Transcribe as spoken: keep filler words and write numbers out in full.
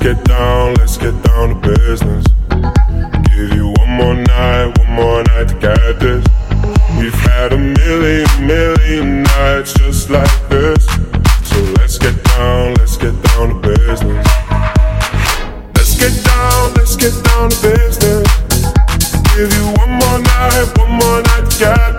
get down, let's get down to business. Give you one more night, one more night to get this. We've had a million, million nights just like this. So let's get down, let's get down to business. Let's get down, let's get down to business. Give you one more night, one more night to get